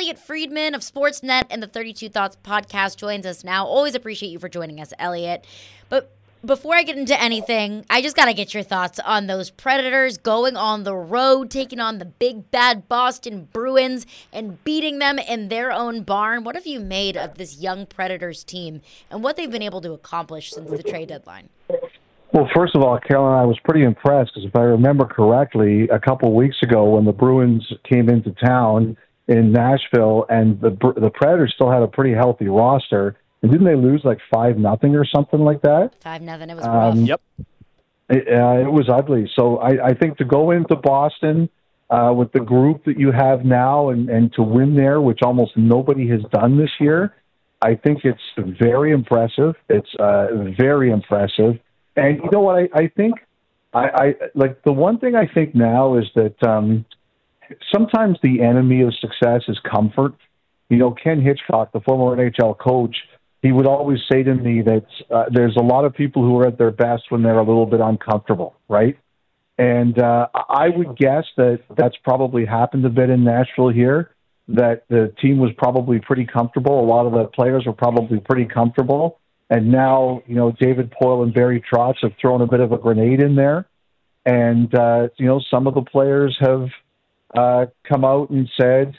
Elliot Friedman of Sportsnet and the 32 Thoughts podcast joins us now. Always appreciate you for joining us, Elliot. But before I get into anything, I just got to get your thoughts on those Predators going on the road, taking on the big bad Boston Bruins and beating them in their own barn. What have you made of this young Predators team and what they've been able to accomplish since the trade deadline? Well, first of all, Carolyn, I was pretty impressed because if I remember correctly, a couple of weeks ago when the Bruins came into town in Nashville and the Predators still had a pretty healthy roster, and didn't they lose like 5-0 or something like that? 5-0. It was rough. Yep. It was ugly. So I think to go into Boston with the group that you have now and to win there, which almost nobody has done this year, I think it's very impressive. It's very impressive. And you know what I think? I like the one thing I think now is that sometimes the enemy of success is comfort. You know, Ken Hitchcock, the former NHL coach, he would always say to me that there's a lot of people who are at their best when they're a little bit uncomfortable, right? And I would guess that that's probably happened a bit in Nashville here, that the team was probably pretty comfortable. A lot of the players were probably pretty comfortable. And now, you know, David Poile and Barry Trotz have thrown a bit of a grenade in there. And, you know, some of the players have come out and said,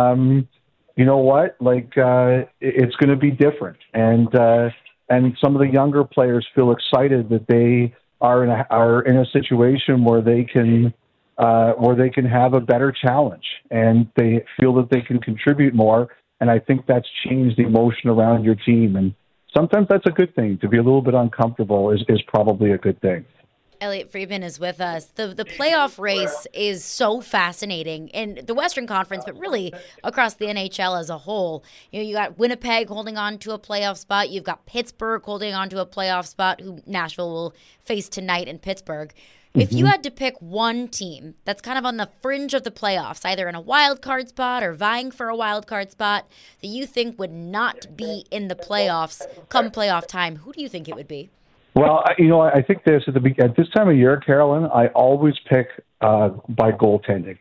you know what, like it's going to be different. And some of the younger players feel excited that they are in a situation where they can have a better challenge and they feel that they can contribute more. And I think that's changed the emotion around your team. And sometimes that's a good thing. To be a little bit uncomfortable is probably a good thing. Elliot Friedman is with us. The playoff race is so fascinating in the Western Conference, but really across the NHL as a whole. You know, you got Winnipeg holding on to a playoff spot. You've got Pittsburgh holding on to a playoff spot, who Nashville will face tonight in Pittsburgh. If you had to pick one team that's kind of on the fringe of the playoffs, either in a wild card spot or vying for a wild card spot, that you think would not be in the playoffs come playoff time, who do you think it would be? Well, you know, I think this at this time of year, Carolyn, I always pick by goaltending,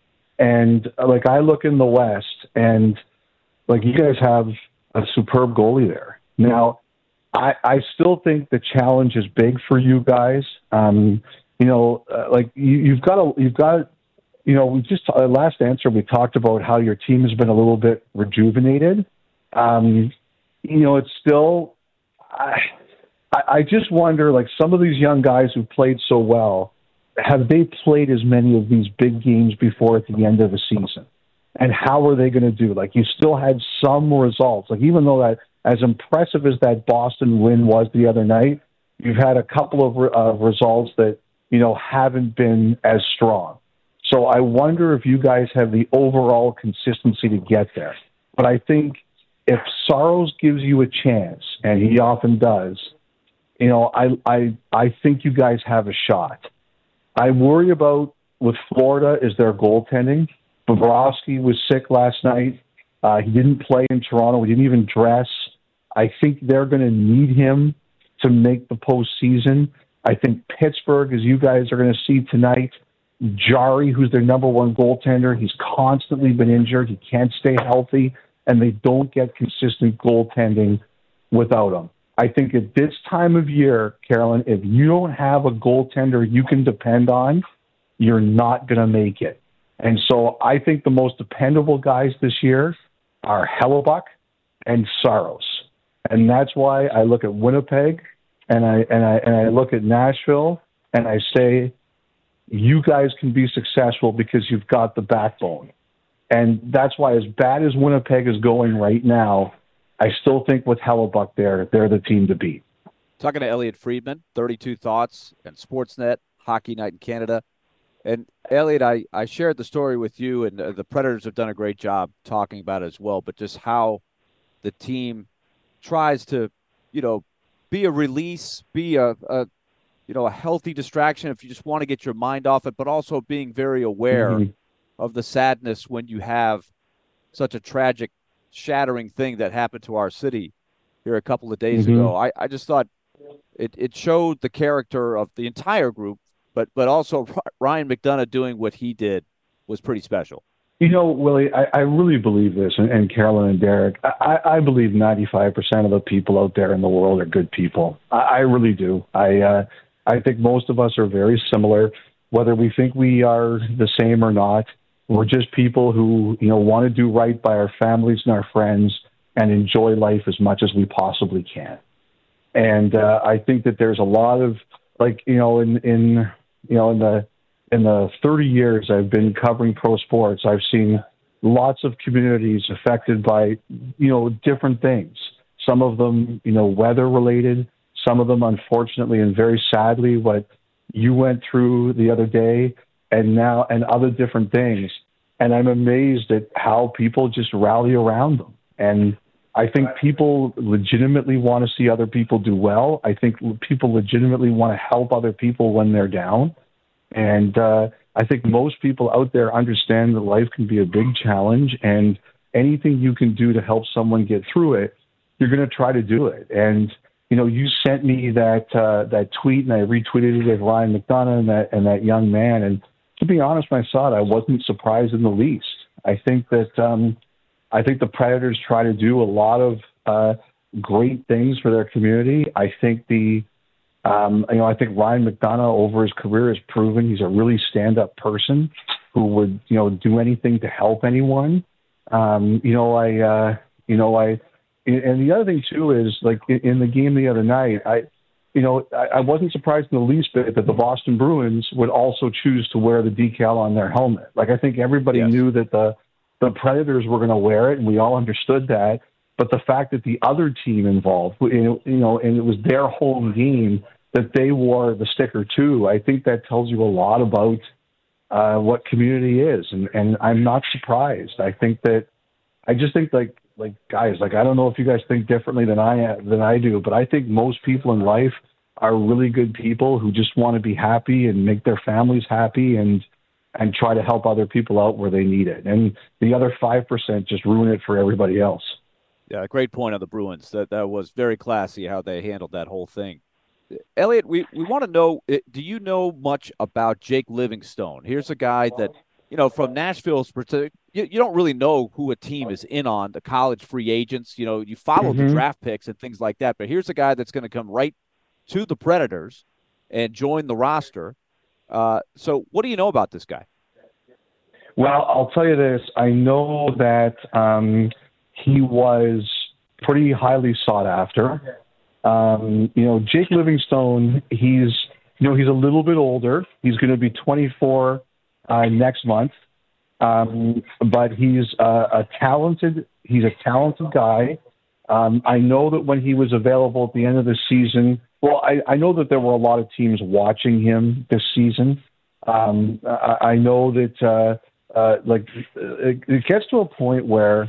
and like I look in the West, and like you guys have a superb goalie there. Now, I still think the challenge is big for you guys. You know, like you've got, you know, we just last answer we talked about how your team has been a little bit rejuvenated. You know, it's still. I just wonder, like some of these young guys who played so well, have they played as many of these big games before at the end of the season? And how are they going to do? Like you still had some results. Like even though that, as impressive as that Boston win was the other night, you've had a couple of results that, you know, haven't been as strong. So I wonder if you guys have the overall consistency to get there. But I think if Saros gives you a chance, and he often does, you know, I think you guys have a shot. I worry about with Florida is their goaltending. Bobrovsky was sick last night. He didn't play in Toronto. He didn't even dress. I think they're going to need him to make the postseason. I think Pittsburgh, as you guys are going to see tonight, Jari, who's their number one goaltender, he's constantly been injured. He can't stay healthy, and they don't get consistent goaltending without him. I think at this time of year, Carolyn, if you don't have a goaltender you can depend on, you're not going to make it. And so I think the most dependable guys this year are Hellebuyck and Saros. And that's why I look at Winnipeg and I look at Nashville and I say, you guys can be successful because you've got the backbone. And that's why, as bad as Winnipeg is going right now, I still think with Hellebuyck there, they're the team to beat. Talking to Elliot Friedman, 32 Thoughts and Sportsnet, Hockey Night in Canada. And Elliot, I shared the story with you, and the Predators have done a great job talking about it as well, but just how the team tries to, you know, be a release, be a healthy distraction if you just want to get your mind off it, but also being very aware of the sadness when you have such a tragic, shattering thing that happened to our city here a couple of days ago. I just thought it showed the character of the entire group, but also Ryan McDonagh doing what he did was pretty special. Willie, I really believe this, and Carolyn and Derek, I believe 95% of the people out there in the world are good people. I really do. I think most of us are very similar, whether we think we are the same or not. We're just people who, want to do right by our families and our friends and enjoy life as much as we possibly can. And I think that there's a lot of, in the 30 years I've been covering pro sports, I've seen lots of communities affected by, different things. Some of them, weather related, some of them, unfortunately, and very sadly, what you went through the other day and other different things. And I'm amazed at how people just rally around them. And I think people legitimately want to see other people do well. I think people legitimately want to help other people when they're down. And I think most people out there understand that life can be a big challenge, and anything you can do to help someone get through it, you're going to try to do it. And, you sent me that tweet, and I retweeted it with Ryan McDonough and that young man. And to be honest, when I saw it, I wasn't surprised in the least. I think that the Predators try to do a lot of great things for their community. I think I think Ryan McDonough over his career has proven he's a really stand-up person who would, do anything to help anyone. And the other thing too is, like, in the game the other night, I wasn't surprised in the least bit that the Boston Bruins would also choose to wear the decal on their helmet. Like, I think everybody knew that the Predators were going to wear it, and we all understood that. But the fact that the other team involved, and it was their home game, that they wore the sticker too, I think that tells you a lot about what community is. And I'm not surprised. I just think guys, I don't know if you guys think differently than I do, but I think most people in life are really good people who just want to be happy and make their families happy and try to help other people out where they need it. And the other 5% just ruin it for everybody else. Yeah, great point on the Bruins. That was very classy how they handled that whole thing. Elliot, we want to know, do you know much about Jake Livingstone? Here's a guy that, from Nashville's perspective, you don't really know who a team is in on, the college free agents. You follow the draft picks and things like that. But here's a guy that's going to come right to the Predators and join the roster. So what do you know about this guy? Well, I'll tell you this. I know that he was pretty highly sought after. Jake Livingstone, he's a little bit older. He's going to be 24 next month. But he's a talented guy. I know that when he was available at the end of the season, I know that there were a lot of teams watching him this season. I know that it gets to a point where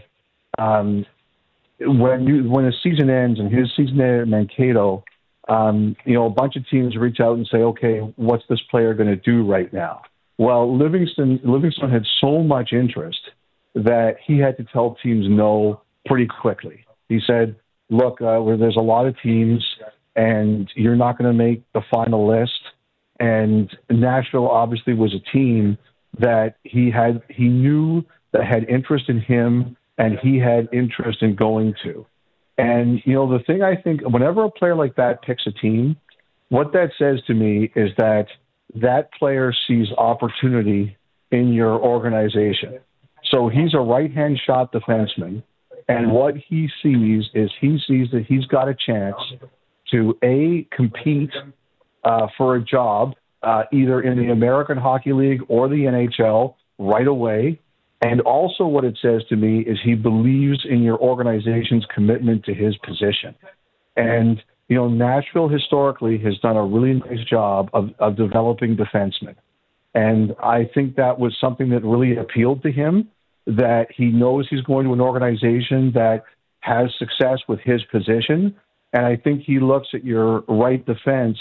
when a season ends, and his season ended at Mankato, a bunch of teams reach out and say, okay, what's this player going to do right now? Well, Livingstone had so much interest that he had to tell teams no pretty quickly. He said, look, there's a lot of teams, and you're not going to make the final list. And Nashville obviously was a team that he knew that had interest in him, and he had interest in going to. And, the thing I think, whenever a player like that picks a team, what that says to me is that player sees opportunity in your organization. So he's a right-hand shot defenseman, and what he sees that he's got a chance to, A, compete for a job either in the American Hockey League or the NHL right away. And also what it says to me is he believes in your organization's commitment to his position. And, Nashville historically has done a really nice job of developing defensemen. And I think that was something that really appealed to him, that he knows he's going to an organization that has success with his position. And I think he looks at your right defense,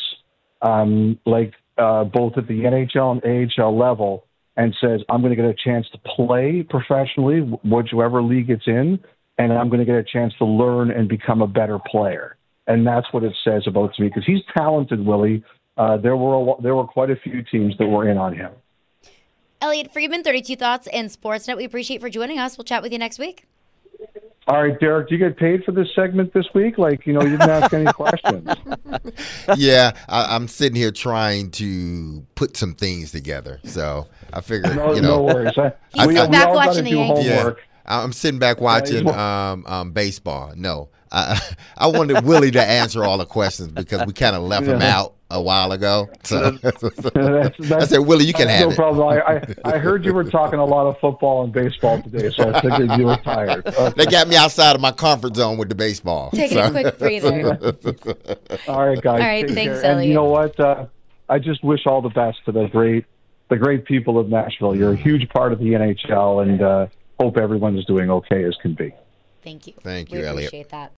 both at the NHL and AHL level, and says, I'm going to get a chance to play professionally, whichever league it's in, and I'm going to get a chance to learn and become a better player. And that's what it says about to me, because he's talented, Willie. There were quite a few teams that were in on him. Elliot Friedman, 32 Thoughts and Sportsnet. We appreciate for joining us. We'll chat with you next week. All right, Derek, do you get paid for this segment this week? Like, you didn't ask any questions. Yeah, I'm sitting here trying to put some things together. So I figured, No worries. He's we back all got to watching do the Yankees. homework. I'm sitting back watching baseball. No, I wanted Willie to answer all the questions because we kind of left him out a while ago. So I said, Willie, you can have no problem. I heard you were talking a lot of football and baseball today, so I figured you were tired. Okay. They got me outside of my comfort zone with the baseball. Taking a quick breather. All right, guys. All right, take thanks, care. And Elliot. you know what? I just wish all the best to the great people of Nashville. You're a huge part of the NHL, and hope everyone's doing okay as can be. Thank you. Thank you, we Elliot. appreciate that.